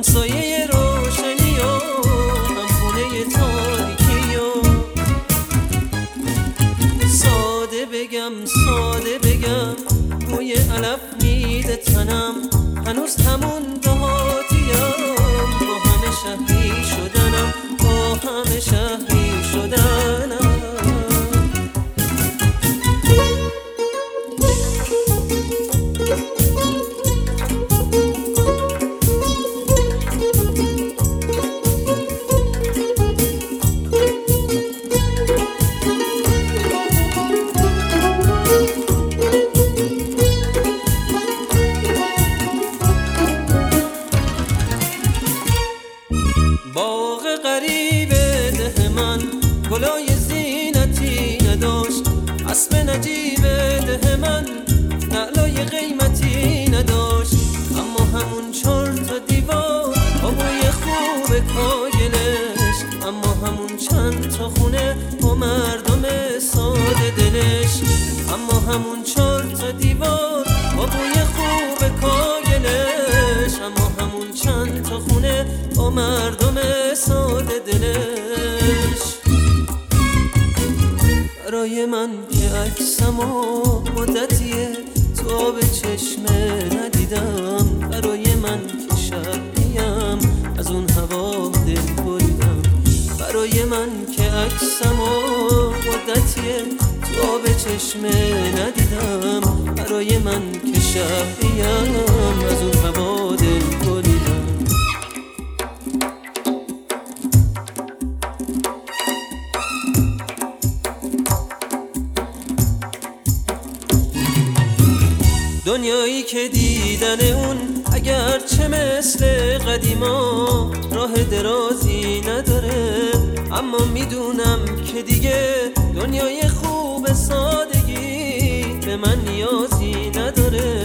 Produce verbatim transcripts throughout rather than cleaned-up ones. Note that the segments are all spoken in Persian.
همسایه روشنی و همخونه تاریکی و ساده بگم ساده بگم بوی علف میده تنم، هنوز همون دهاتیم، با همه شهری شدنم، با همه شهری شدنم. باغ غریب ده من گلای زینتی نداشت، اسب نجیب ده من نعلای قیمتی نداشت، اما همون چهار تا دیوار با بوی خوب کاگلش، اما همون چند تا خونه با مردم ساده دلش، اما همون چهار تا دیوار با بوی خوب کاگلش، اما همون چند تا خونه با مردم ساده دلش. برای من که عکسمو مدتیه تو آب چشمه ندیدم، برای من که شبیم از اون هوا دل بریدم، برای من که عکسمو مدتیه تو آب چشمه ندیدم، برای من که شبیم از اون هوا دل بریدم. دنیایی که دیدن اون اگرچه مثل قدیما راه درازی نداره، اما میدونم که دیگه دنیای خوب سادگی به من نیازی نداره.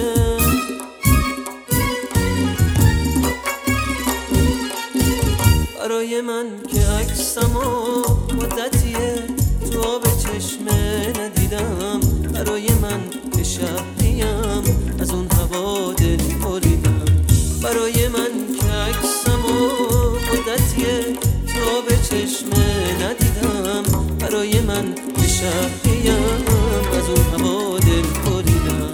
برای من که عکسمو مدتیه تو آب چشمه ندیدم، برای من که شهریم از اون هوا دل بریدم، برای من که عکسمو مدتیه تو آب چشمه ندیدم، برای من که شهریم از اون هوا دل بریدم.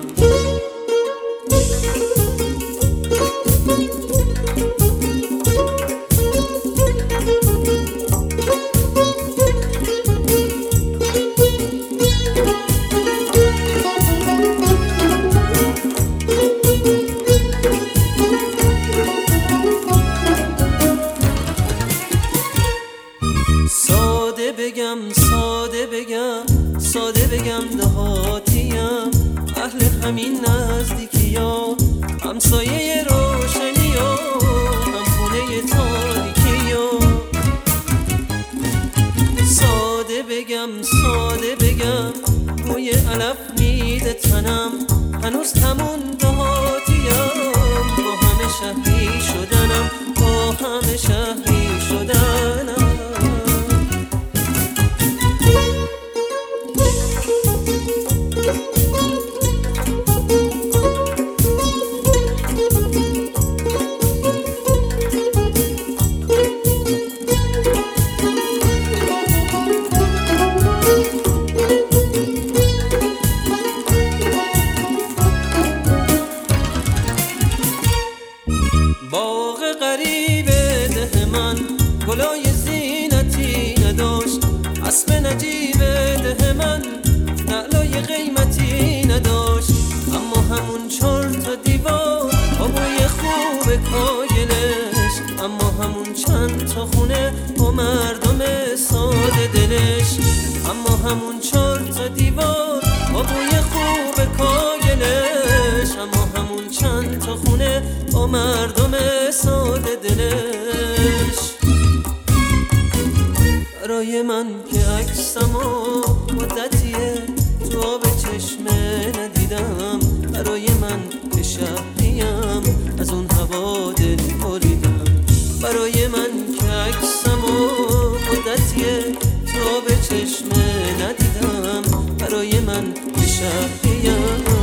ساده بگم ساده بگم ساده بگم دهاتیم، اهل همین نزدیکی ها، همسایه روشنی و همخونه تاریکی و ساده بگم ساده بگم بوی علف میده تنم، هنوز همون دهاتیم، با همه شهری شدنم، با همه شهری شدنم. باغ غریب ده من گلای زینتی نداشت، اسب نجیب ده من نعلای قیمتی نداشت، اما همون چهار تا دیوار با بوی خوب کاگلش، اما همون چند تا خونه با مردم ساده دلش، اما همون چهار تا دیوار با بوی خوب کاگلش، اما همون چند تا خونه با مردم ساده دلش. برای من که عکسمو مدتیه تو آب چشمه ندیدم، برای من که شهریم از اون هوا دل بریدم، برای من که عکسمو مدتیه تو آب چشمه ندیدم، برای من که شهریم